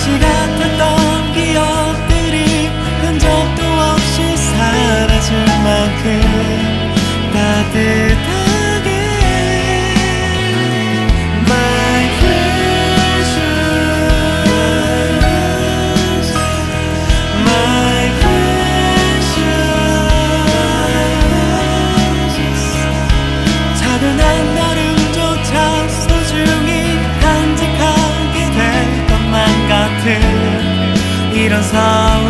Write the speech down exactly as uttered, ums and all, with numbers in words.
가시 같았던 기억들이 흔적도 없이 사라질 만큼 따뜻하게 My precious My precious 차분한 걸음조차 소중히 간직하게 될 것만 같은 이런 사